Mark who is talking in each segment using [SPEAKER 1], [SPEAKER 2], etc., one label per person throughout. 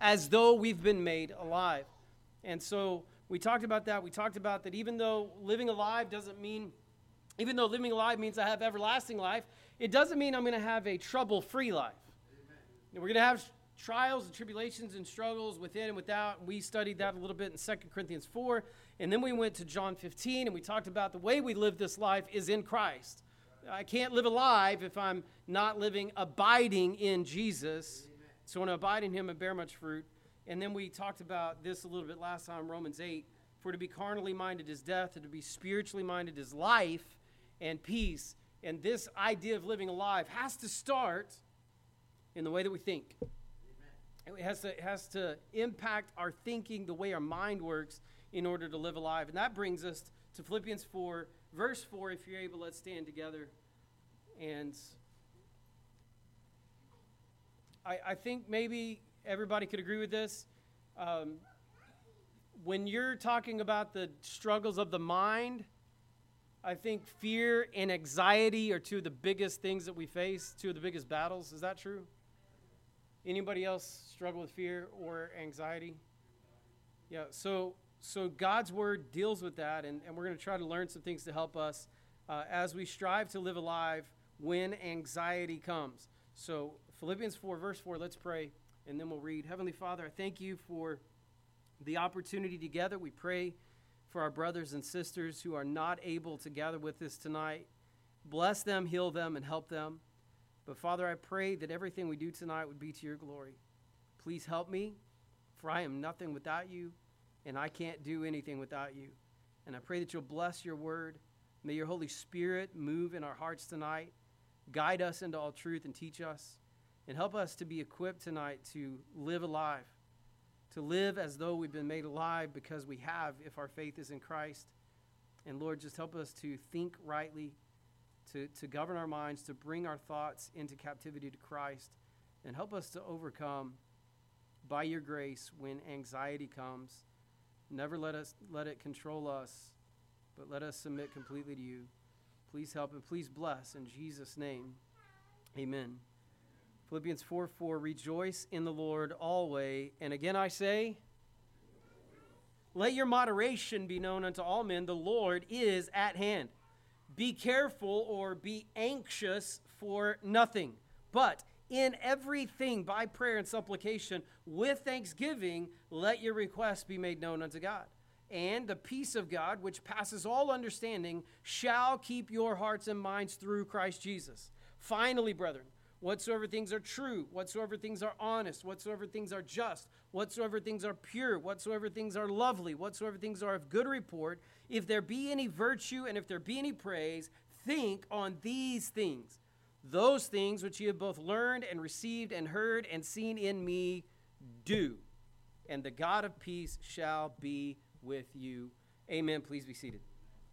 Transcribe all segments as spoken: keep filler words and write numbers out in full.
[SPEAKER 1] as though we've been made alive. And so we talked about that. We talked about that even though living alive doesn't mean, even though living alive means I have everlasting life, it doesn't mean I'm going to have a trouble-free life. Amen. We're going to have trials and tribulations and struggles within and without. We studied that a little bit in Second Corinthians four. And then we went to John fifteen, and we talked about the way we live this life is in Christ. I can't live alive if I'm not living, abiding in Jesus. Amen. So I want to abide in him and bear much fruit. And then we talked about this a little bit last time, Romans eight. For to be carnally minded is death, and to be spiritually minded is life and peace. And this idea of living alive has to start in the way that we think. Amen. It has to, it has to impact our thinking, the way our mind works, in order to live alive. And that brings us to Philippians four, verse four. If you're able, let's stand together. And I, I think maybe everybody could agree with this. Um, when you're talking about the struggles of the mind, I think fear and anxiety are two of the biggest things that we face, two of the biggest battles. Is that true? Anybody else struggle with fear or anxiety? Yeah, so so God's word deals with that, and, and we're going to try to learn some things to help us uh, as we strive to live alive when anxiety comes. So Philippians four, verse four, let's pray, and then we'll read. Heavenly Father, I thank you for the opportunity together. We pray for our brothers and sisters who are not able to gather with us tonight. Bless them, heal them, and help them. But Father, I pray that everything we do tonight would be to your glory. Please help me, for I am nothing without you, and I can't do anything without you. And I pray that you'll bless your word. May your Holy Spirit move in our hearts tonight, guide us into all truth and teach us, and help us to be equipped tonight to live alive, to live as though we've been made alive because we have, if our faith is in Christ. And Lord, just help us to think rightly, to, to govern our minds, to bring our thoughts into captivity to Christ, and help us to overcome by your grace when anxiety comes. Never let us let it control us, but let us submit completely to you. Please help and please bless in Jesus' name. Amen. Philippians four four, rejoice in the Lord always. And again I say, let your moderation be known unto all men. The Lord is at hand. Be careful or be anxious for nothing, but in everything by prayer and supplication with thanksgiving, let your requests be made known unto God. And the peace of God, which passes all understanding, shall keep your hearts and minds through Christ Jesus. Finally, brethren, whatsoever things are true, whatsoever things are honest, whatsoever things are just, whatsoever things are pure, whatsoever things are lovely, whatsoever things are of good report, if there be any virtue and if there be any praise, think on these things. Those things which you have both learned and received and heard and seen in me, do. And the God of peace shall be with you. Amen. Please be seated.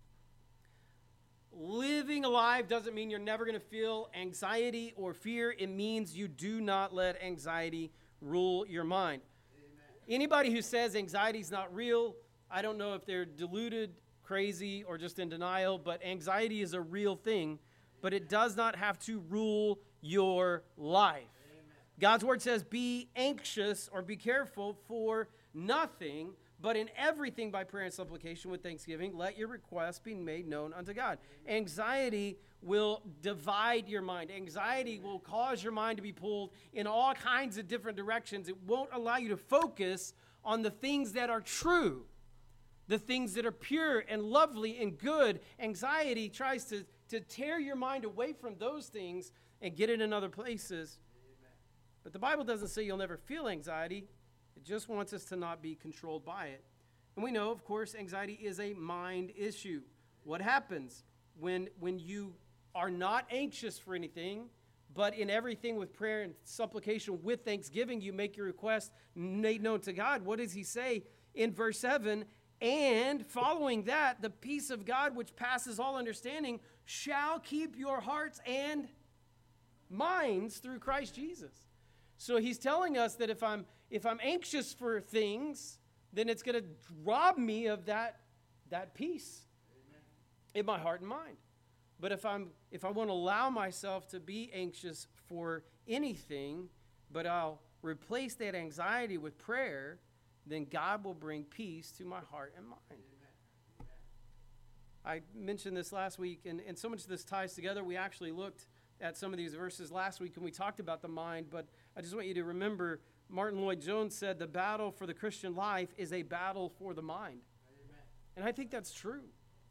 [SPEAKER 1] Living alive doesn't mean you're never going to feel anxiety or fear. It means you do not let anxiety rule your mind. Amen. Anybody who says anxiety is not real, I don't know if they're deluded, crazy, or just in denial, but anxiety is a real thing, but it does not have to rule your life. Amen. God's word says, be anxious or be careful for nothing, but in everything by prayer and supplication with thanksgiving, let your requests be made known unto God. Anxiety will divide your mind. Anxiety will cause your mind to be pulled in all kinds of different directions. It won't allow you to focus on the things that are true, the things that are pure and lovely and good. Anxiety tries to, to tear your mind away from those things and get it in other places. Amen. But the Bible doesn't say you'll never feel anxiety. It just wants us to not be controlled by it. And we know, of course, anxiety is a mind issue. What happens when, when you are not anxious for anything, but in everything with prayer and supplication with thanksgiving, you make your request made known to God? What does he say in verse seven? And following that, the peace of God, which passes all understanding, shall keep your hearts and minds through Christ Jesus. So he's telling us that if I'm if I'm anxious for things, then it's going to rob me of that, that peace. Amen. In my heart and mind. But if I'm if I want to allow myself to be anxious for anything, but I'll replace that anxiety with prayer, then God will bring peace to my heart and mind. Amen. I mentioned this last week, and, and so much of this ties together. We actually looked at some of these verses last week, and we talked about the mind, but I just want you to remember Martin Lloyd-Jones said the battle for the Christian life is a battle for the mind. Amen. And I think that's true.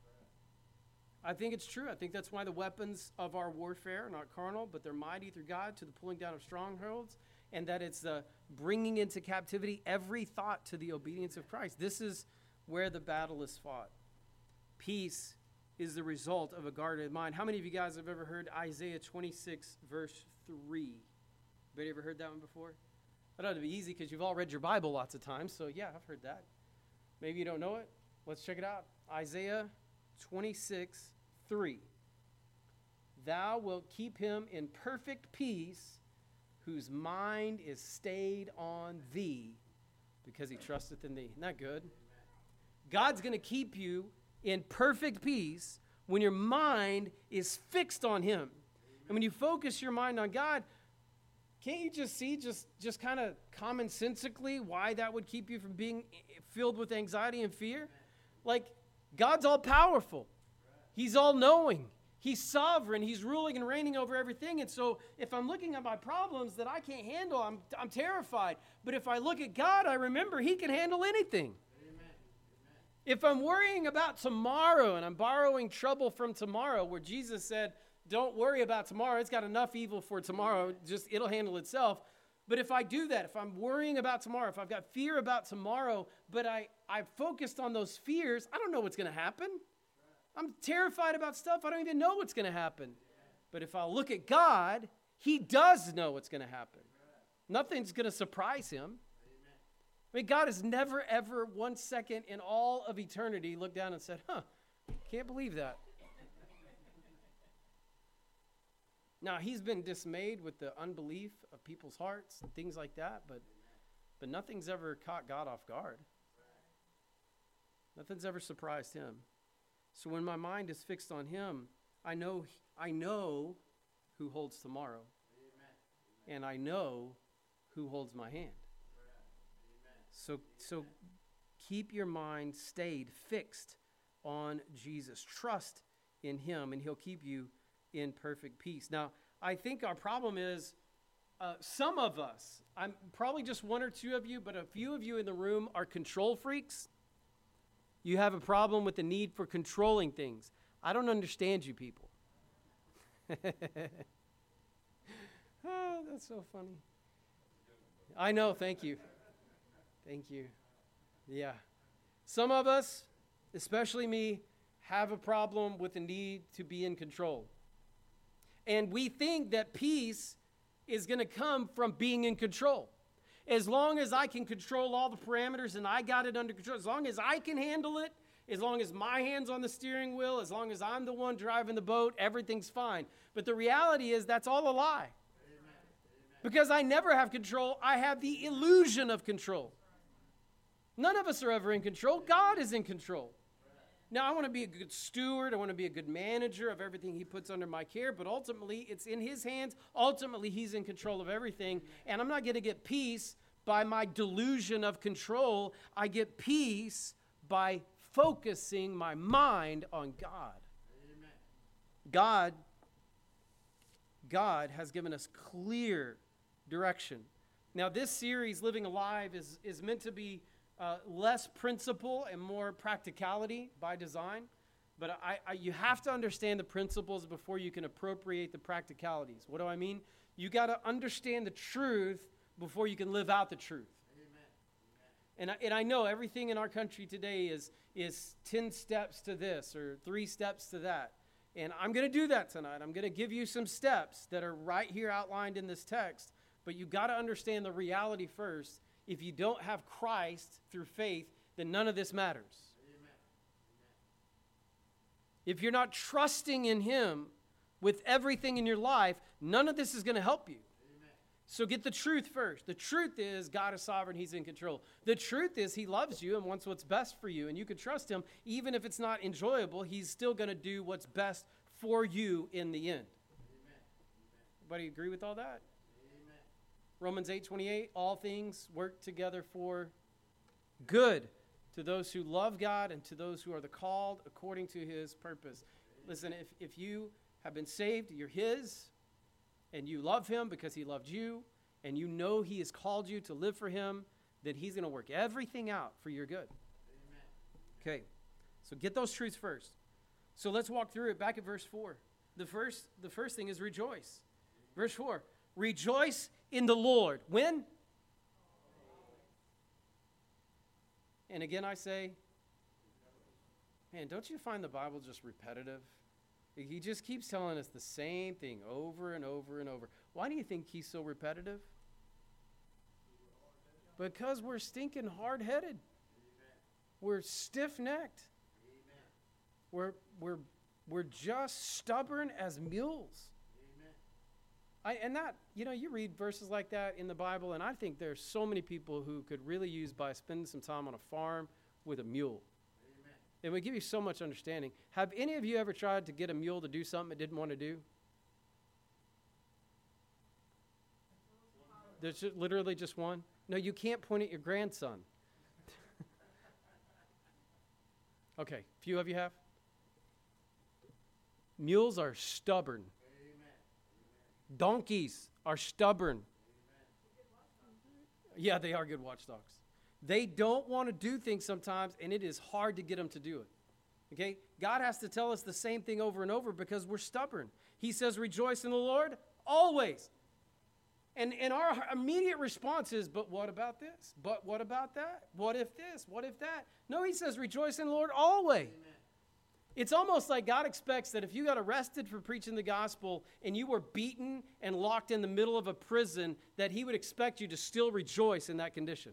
[SPEAKER 1] I think it's true. I think that's why the weapons of our warfare are not carnal, but they're mighty through God to the pulling down of strongholds, and that it's the bringing into captivity every thought to the obedience of Christ. This is where the battle is fought. Peace is the result of a guarded mind. How many of you guys have ever heard Isaiah twenty-six, verse three? Anybody ever heard that one before? I know it'd be easy because you've all read your Bible lots of times, so yeah, I've heard that. Maybe you don't know it. Let's check it out. Isaiah twenty-six, three. Thou wilt keep him in perfect peace, whose mind is stayed on thee, because he trusteth in thee. Isn't that good? God's going to keep you in perfect peace when your mind is fixed on him. And when you focus your mind on God, can't you just see, just, just kind of commonsensically, why that would keep you from being filled with anxiety and fear? Like, God's all-powerful. He's all-knowing. He's sovereign. He's ruling and reigning over everything. And so if I'm looking at my problems that I can't handle, I'm, I'm terrified. But if I look at God, I remember he can handle anything. Amen. If I'm worrying about tomorrow and I'm borrowing trouble from tomorrow, where Jesus said, don't worry about tomorrow. It's got enough evil for tomorrow. Just it'll handle itself. But if I do that, if I'm worrying about tomorrow, if I've got fear about tomorrow, but I, I've focused on those fears, I don't know what's going to happen. I'm terrified about stuff. I don't even know what's going to happen. But if I look at God, he does know what's going to happen. Nothing's going to surprise him. I mean, God has never, ever, one second in all of eternity looked down and said, huh, can't believe that. Now, he's been dismayed with the unbelief of people's hearts and things like that, but but nothing's ever caught God off guard. Nothing's ever surprised him. So when my mind is fixed on him, I know I know who holds tomorrow. Amen. And I know who holds my hand. Amen. So so keep your mind stayed, fixed on Jesus. Trust in him, and he'll keep you in perfect peace. Now, I think our problem is uh, some of us, I'm probably just one or two of you, but a few of you in the room are control freaks. You have a problem with the need for controlling things. I don't understand you people. Oh, that's so funny. I know, thank you. Thank you. Yeah. Some of us, especially me, have a problem with the need to be in control. And we think that peace is going to come from being in control. As long as I can control all the parameters and I got it under control, as long as I can handle it, as long as my hand's on the steering wheel, as long as I'm the one driving the boat, everything's fine. But the reality is that's all a lie. Amen. Because I never have control, I have the illusion of control. None of us are ever in control. God is in control. Now, I want to be a good steward. I want to be a good manager of everything he puts under my care, but ultimately, it's in his hands. Ultimately, he's in control of everything, and I'm not going to get peace by my delusion of control. I get peace by focusing my mind on God. Amen. God, God has given us clear direction. Now, this series, Living Alive, is, is meant to be Uh, less principle and more practicality by design. But I, I, you have to understand the principles before you can appropriate the practicalities. What do I mean? You got to understand the truth before you can live out the truth. Amen. And, I, and I know everything in our country today is, is ten steps to this or three steps to that. And I'm going to do that tonight. I'm going to give you some steps that are right here outlined in this text. But you got to understand the reality first. If you don't have Christ through faith, then none of this matters. Amen. If you're not trusting in him with everything in your life, none of this is going to help you. Amen. So get the truth first. The truth is God is sovereign. He's in control. The truth is he loves you and wants what's best for you. And you can trust him. Even if it's not enjoyable, he's still going to do what's best for you in the end. Amen. Everybody agree with all that? Romans eight twenty-eight, all things work together for good to those who love God and to those who are the called according to his purpose. Listen, if, if you have been saved, you're his, and you love him because he loved you, and you know he has called you to live for him, then he's going to work everything out for your good. Amen. Okay, so get those truths first. So let's walk through it. Back at verse four. The first, the first thing is rejoice. Verse four, rejoice in the Lord. When? And again I say, man, don't you find the Bible just repetitive? He just keeps telling us the same thing over and over and over. Why do you think he's so repetitive? Because we're stinking hard-headed. We're stiff-necked. We're, we're, we're just stubborn as mules. I, and that, you know, you read verses like that in the Bible, and I think there's so many people who could really use by spending some time on a farm with a mule. Amen. It would give you so much understanding. Have any of you ever tried to get a mule to do something it didn't want to do? There's just, literally just one? No, you can't point at your grandson. Okay, a few of you have. Mules are stubborn. Donkeys are stubborn. Yeah, they are good watchdogs. They don't want to do things sometimes, and it is hard to get them to do it. Okay? God has to tell us the same thing over and over because we're stubborn. He says, rejoice in the Lord always. And, and our immediate response is, but what about this? But what about that? What if this? What if that? No, he says, rejoice in the Lord always. Amen. It's almost like God expects that if you got arrested for preaching the gospel and you were beaten and locked in the middle of a prison, that he would expect you to still rejoice in that condition.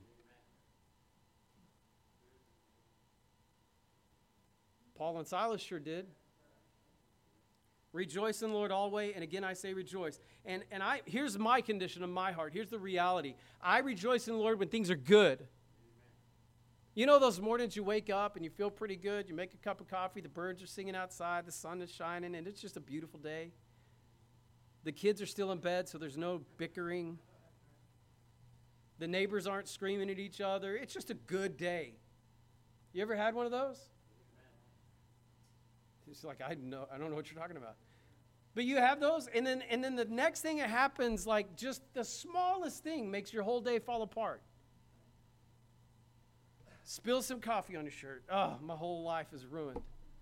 [SPEAKER 1] Paul and Silas sure did. Rejoice in the Lord always, and again I say rejoice. And, and I here's my condition of my heart. Here's the reality. I rejoice in the Lord when things are good. You know those mornings you wake up and you feel pretty good, you make a cup of coffee, the birds are singing outside, the sun is shining, and it's just a beautiful day. The kids are still in bed, so there's no bickering. The neighbors aren't screaming at each other. It's just a good day. You ever had one of those? It's like, I know, I don't know what you're talking about. But you have those, and then and then the next thing that happens, like just the smallest thing makes your whole day fall apart. Spill some coffee on your shirt. Oh, my whole life is ruined.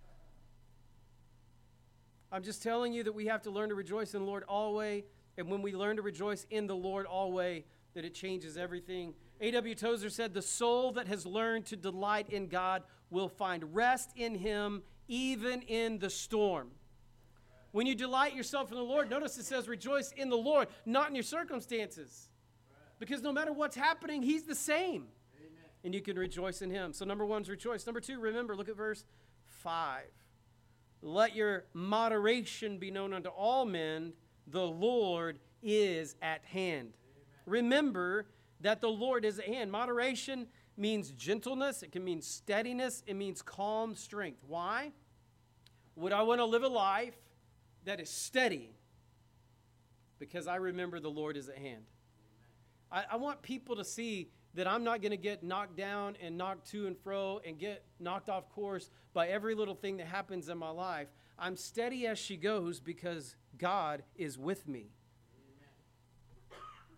[SPEAKER 1] I'm just telling you that we have to learn to rejoice in the Lord always. And when we learn to rejoice in the Lord always, that it changes everything. A W Tozer said, the soul that has learned to delight in God will find rest in him even in the storm. When you delight yourself in the Lord, notice it says rejoice in the Lord, not in your circumstances. Because no matter what's happening, he's the same. And you can rejoice in him. So number one is rejoice. Number two, remember, look at verse five. Let your moderation be known unto all men. The Lord is at hand. Amen. Remember that the Lord is at hand. Moderation means gentleness. It can mean steadiness. It means calm strength. Why? Would I want to live a life that is steady? Because I remember the Lord is at hand. I, I want people to see that I'm not going to get knocked down and knocked to and fro and get knocked off course by every little thing that happens in my life. I'm steady as she goes because God is with me. Amen.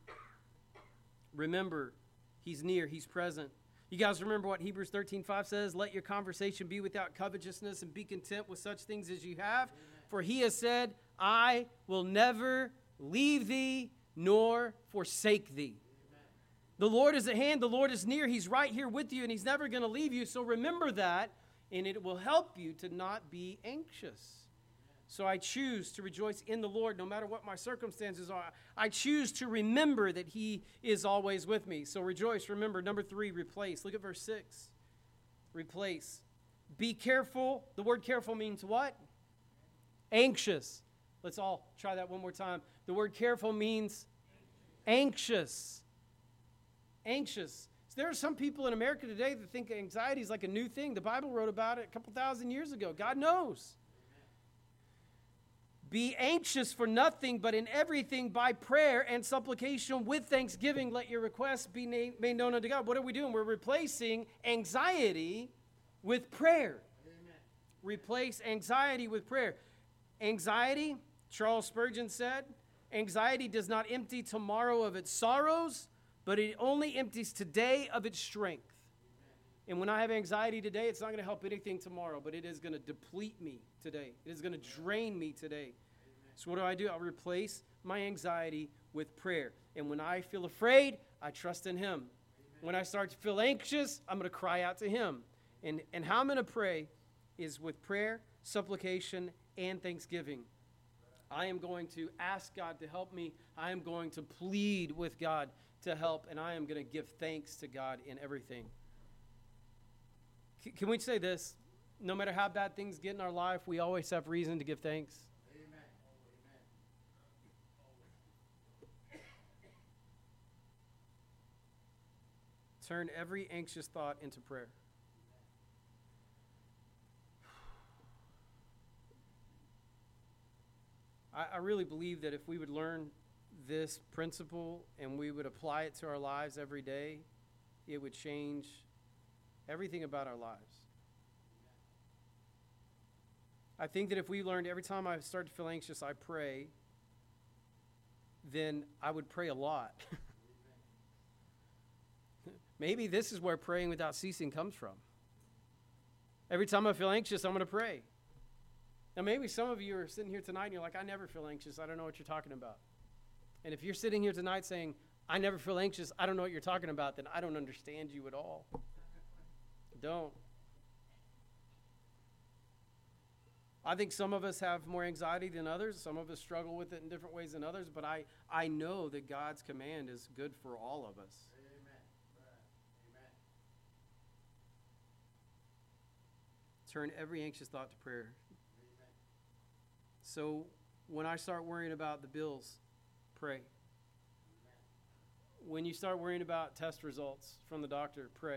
[SPEAKER 1] Remember, he's near, he's present. You guys remember what Hebrews thirteen five says? Let your conversation be without covetousness and be content with such things as you have. Amen. For he has said, I will never leave thee nor forsake thee. The Lord is at hand. The Lord is near. He's right here with you, and he's never going to leave you. So remember that, and it will help you to not be anxious. So I choose to rejoice in the Lord no matter what my circumstances are. I choose to remember that he is always with me. So rejoice. Remember. Number three, replace. Look at verse six. Replace. Be careful. The word careful means what? Anxious. Let's all try that one more time. The word careful means anxious. Anxious. So there are some people in America today that think anxiety is like a new thing. The Bible wrote about it a couple thousand years ago. God knows. Be anxious for nothing, but in everything by prayer and supplication with thanksgiving, let your requests be na- made known unto God. What are we doing? We're replacing anxiety with prayer. Amen. Replace anxiety with prayer. Anxiety, Charles Spurgeon said, anxiety does not empty tomorrow of its sorrows, but it only empties today of its strength. And when I have anxiety today, it's not going to help anything tomorrow, but it is going to deplete me today. It is going to drain me today. Amen. So what do I do? I replace my anxiety with prayer. And when I feel afraid, I trust in him. Amen. When I start to feel anxious, I'm going to cry out to him. And, and how I'm going to pray is with prayer, supplication, and thanksgiving. I am going to ask God to help me. I am going to plead with God to help, and I am going to give thanks to God in everything. Can we say this? No matter how bad things get in our life, we always have reason to give thanks. Amen. Turn every anxious thought into prayer. I, I really believe that if we would learn this principle and we would apply it to our lives every day, it would change everything about our lives. I think that if we learned every time I start to feel anxious, I pray, then I would pray a lot. Maybe this is where praying without ceasing comes from. Every time I feel anxious, I'm going to pray. Now, maybe some of you are sitting here tonight and you're like, I never feel anxious. I don't know what you're talking about. And if you're sitting here tonight saying, I never feel anxious, I don't know what you're talking about, then I don't understand you at all. Don't. I think some of us have more anxiety than others. Some of us struggle with it in different ways than others. But I, I know that God's command is good for all of us. Amen. Amen. Turn every anxious thought to prayer. Amen. So when I start worrying about the bills, pray. Amen. When you start worrying about test results from the doctor, pray.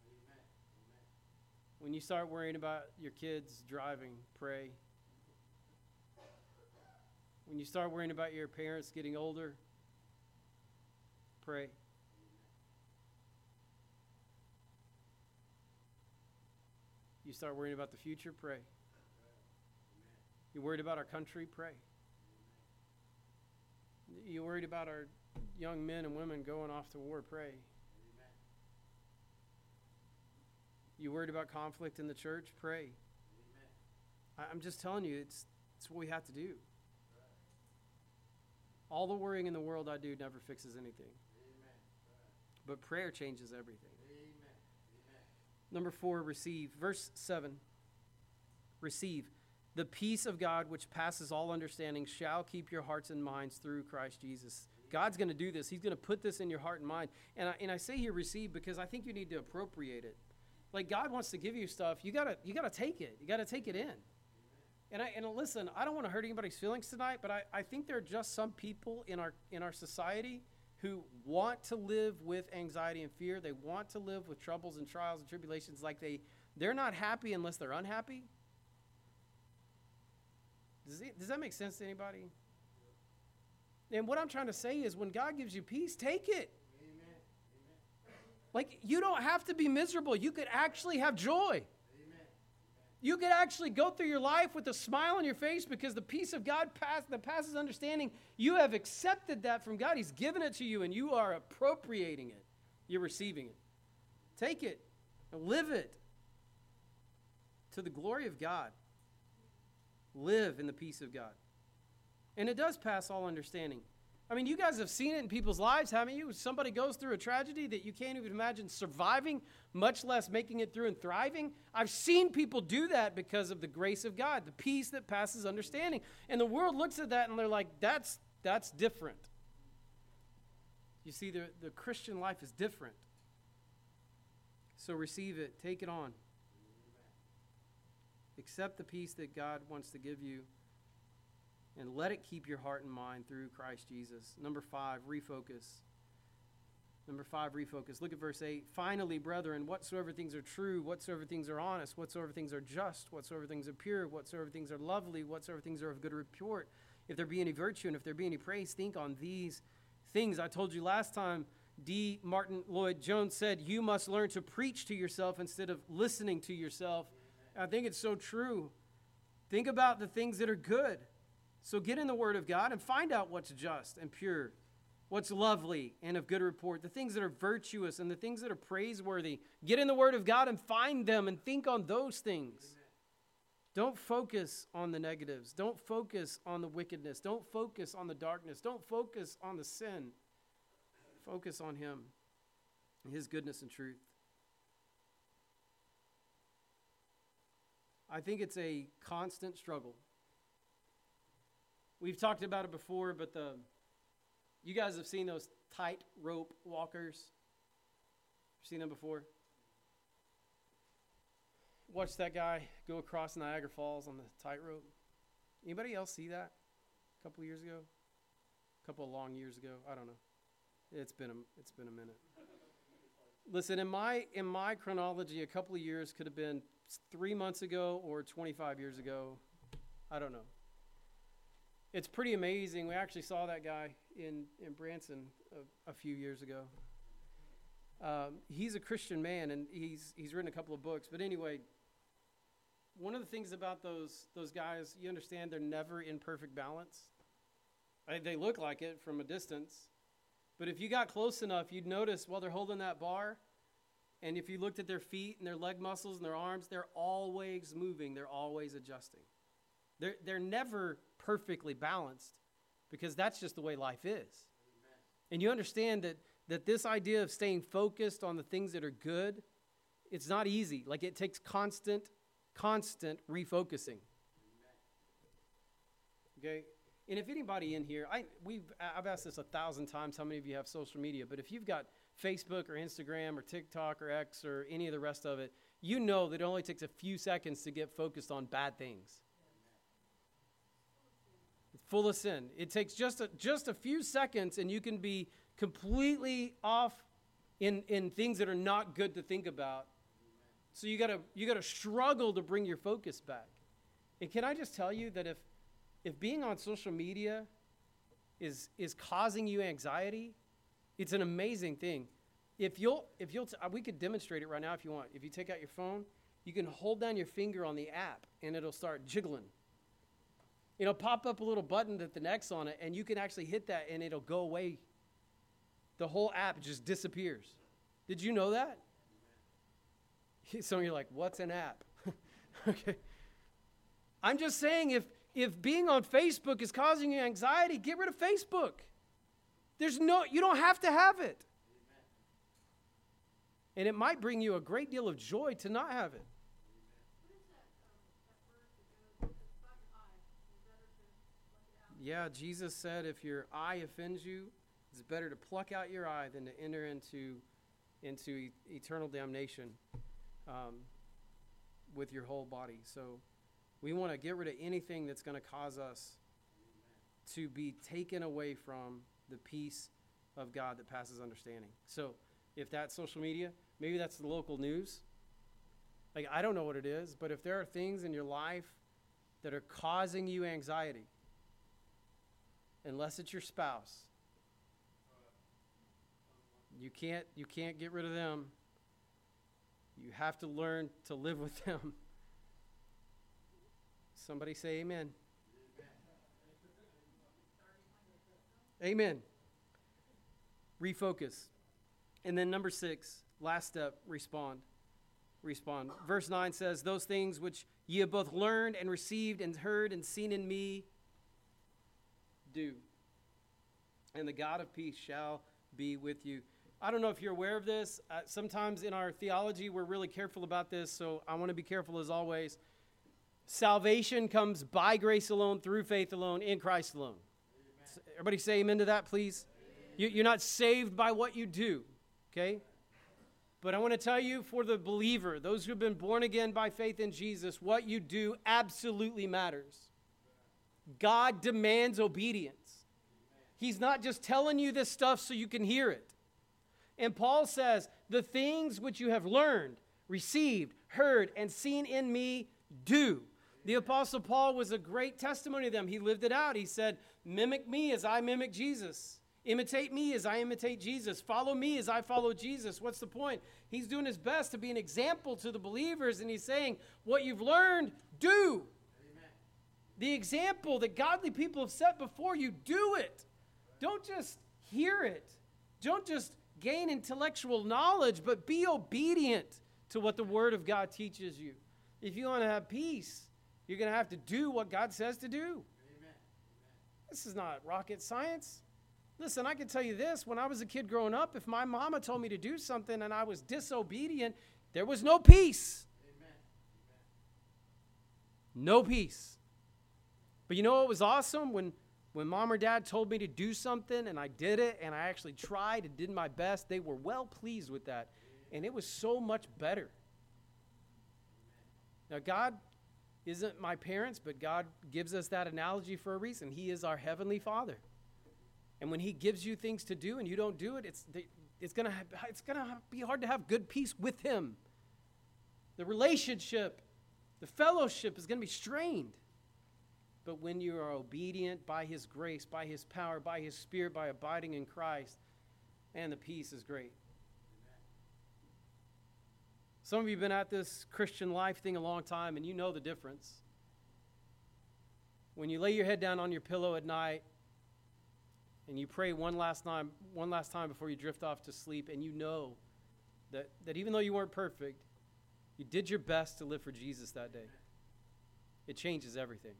[SPEAKER 1] When you start worrying about your kids driving, pray. When you start worrying about your parents getting older, pray. You start worrying about the future, pray. You're worried about our country, pray. You're worried about our young men and women going off to war, pray. You worried about conflict in the church? Pray. Amen. I'm just telling you, it's, it's what we have to do. Right. All the worrying in the world I do never fixes anything. Amen. Right. But prayer changes everything. Amen. Amen. Number four, receive. Verse seven, receive. The peace of God which passes all understanding shall keep your hearts and minds through Christ Jesus. God's going to do this. He's going to put this in your heart and mind. And I, and I say here receive because I think you need to appropriate it. Like God wants to give you stuff, you gotta you gotta take it. You gotta take it in. And I and listen, I don't want to hurt anybody's feelings tonight, but I, I think there are just some people in our in our society who want to live with anxiety and fear. They want to live with troubles and trials and tribulations. Like they they're not happy unless they're unhappy. Does it, does that make sense to anybody? And what I'm trying to say is when God gives you peace, take it. Like, you don't have to be miserable. You could actually have joy. Amen. You could actually go through your life with a smile on your face because the peace of God pass, that passes understanding, you have accepted that from God. He's given it to you, and you are appropriating it. You're receiving it. Take it and live it to the glory of God. Live in the peace of God. And it does pass all understanding. I mean, you guys have seen it in people's lives, haven't you? Somebody goes through a tragedy that you can't even imagine surviving, much less making it through and thriving. I've seen people do that because of the grace of God, the peace that passes understanding. And the world looks at that and they're like, that's that's different. You see, the, the Christian life is different. So receive it. Take it on. Accept the peace that God wants to give you. And let it keep your heart and mind through Christ Jesus. Number five, refocus. Number five, refocus. Look at verse eight. Finally, brethren, whatsoever things are true, whatsoever things are honest, whatsoever things are just, whatsoever things are pure, whatsoever things are lovely, whatsoever things are of good report, if there be any virtue and if there be any praise, think on these things. I told you last time, D. Martin Lloyd-Jones said, you must learn to preach to yourself instead of listening to yourself. I think it's so true. Think about the things that are good. So get in the Word of God and find out what's just and pure, what's lovely and of good report, the things that are virtuous and the things that are praiseworthy. Get in the Word of God and find them and think on those things. Amen. Don't focus on the negatives. Don't focus on the wickedness. Don't focus on the darkness. Don't focus on the sin. Focus on Him and His goodness and truth. I think it's a constant struggle. We've talked about it before, but the you guys have seen those tightrope walkers. Seen them before? Watch that guy go across Niagara Falls on the tightrope. Anybody else see that a couple years ago? A couple of long years ago? I don't know. It's been a, it's been a minute. Listen, in my in my chronology, a couple of years could have been three months ago or twenty-five years ago. I don't know. It's pretty amazing. We actually saw that guy in, in Branson a, a few years ago. Um, he's a Christian man, and he's he's written a couple of books. But anyway, one of the things about those those guys, you understand, they're never in perfect balance. I, they look like it from a distance. But if you got close enough, you'd notice while they're holding that bar, and if you looked at their feet and their leg muscles and their arms, they're always moving. They're always adjusting. They're, they're never perfectly balanced because that's just the way life is. Amen. And you understand that, that this idea of staying focused on the things that are good, it's not easy. Like it takes constant, constant refocusing. Amen. Okay? And if anybody in here, I, we've, I've asked this a thousand times, how many of you have social media, but if you've got Facebook or Instagram or TikTok or X or any of the rest of it, you know that it only takes a few seconds to get focused on bad things. It's full of sin. It takes just a, just a few seconds and you can be completely off in, in things that are not good to think about. So you gotta you gotta struggle to bring your focus back. And can I just tell you that if If being on social media is is causing you anxiety, it's an amazing thing. If you'll, if you'll, t- we could demonstrate it right now if you want. If you take out your phone, you can hold down your finger on the app, and it'll start jiggling. It'll pop up a little button with the X on it, and you can actually hit that, and it'll go away. The whole app just disappears. Did you know that? Some of you are like, what's an app? Okay. I'm just saying if If being on Facebook is causing you anxiety, get rid of Facebook. There's no, you don't have to have it. Amen. And it might bring you a great deal of joy to not have it. Yeah, Jesus said if your eye offends you, it's better to pluck out your eye than to enter into, into e- eternal damnation um, with your whole body. So we want to get rid of anything that's going to cause us Amen. To be taken away from the peace of God that passes understanding. So if that's social media, maybe that's the local news. Like, I don't know what it is, but if there are things in your life that are causing you anxiety, unless it's your spouse, you can't, you can't get rid of them. You have to learn to live with them. Somebody say amen. Amen. Refocus. And then number six, last step, respond. Respond. Verse nine says, those things which ye have both learned and received and heard and seen in me, do. And the God of peace shall be with you. I don't know if you're aware of this. Uh, sometimes in our theology, we're really careful about this, so I want to be careful as always. Salvation comes by grace alone, through faith alone, in Christ alone. Amen. Everybody say amen to that, please. You, you're not saved by what you do, okay? But I want to tell you, for the believer, those who have been born again by faith in Jesus, what you do absolutely matters. God demands obedience. He's not just telling you this stuff so you can hear it. And Paul says, the things which you have learned, received, heard, and seen in me, do. The Apostle Paul was a great testimony to them. He lived it out. He said, mimic me as I mimic Jesus. Imitate me as I imitate Jesus. Follow me as I follow Jesus. What's the point? He's doing his best to be an example to the believers, and he's saying, what you've learned, do. Amen. The example that godly people have set before you, do it. Don't just hear it. Don't just gain intellectual knowledge, but be obedient to what the Word of God teaches you. If you want to have peace, you're going to have to do what God says to do. Amen. This is not rocket science. Listen, I can tell you this. When I was a kid growing up, if my mama told me to do something and I was disobedient, there was no peace. Amen. No peace. But you know what was awesome? When, when mom or dad told me to do something and I did it and I actually tried and did my best, they were well pleased with that. And it was so much better. Now, God isn't my parents, but God gives us that analogy for a reason. He is our Heavenly Father. And when he gives you things to do and you don't do it, it's, it's going to it's gonna be hard to have good peace with him. The relationship, the fellowship is going to be strained. But when you are obedient by his grace, by his power, by his Spirit, by abiding in Christ, and the peace is great. Some of you have been at this Christian life thing a long time, and you know the difference. When you lay your head down on your pillow at night, and you pray one last time, one last time before you drift off to sleep, and you know that, that even though you weren't perfect, you did your best to live for Jesus that day. It changes everything.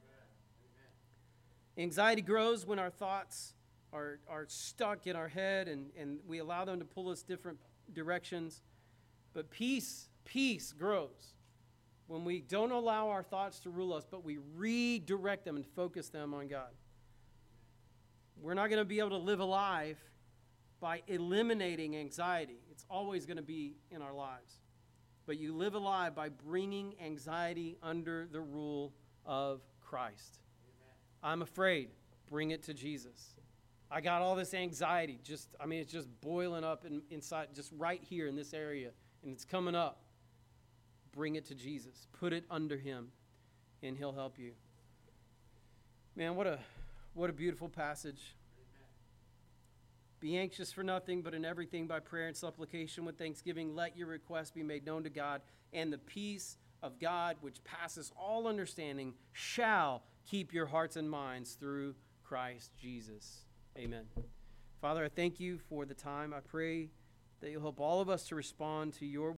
[SPEAKER 1] Amen. Anxiety grows when our thoughts are, are stuck in our head, and, and we allow them to pull us different directions. But peace, peace grows when we don't allow our thoughts to rule us, but we redirect them and focus them on God. We're not going to be able to live a life by eliminating anxiety. It's always going to be in our lives. But you live a life by bringing anxiety under the rule of Christ. Amen. I'm afraid. Bring it to Jesus. I got all this anxiety. Just, I mean, it's just boiling up in, inside, just right here in this area. And it's coming up. Bring it to Jesus. Put it under him, and he'll help you. Man, what a what a beautiful passage. Amen. Be anxious for nothing, but in everything by prayer and supplication with thanksgiving, let your requests be made known to God, and the peace of God, which passes all understanding, shall keep your hearts and minds through Christ Jesus. Amen. Father, I thank you for the time. I pray that you'll help all of us to respond to your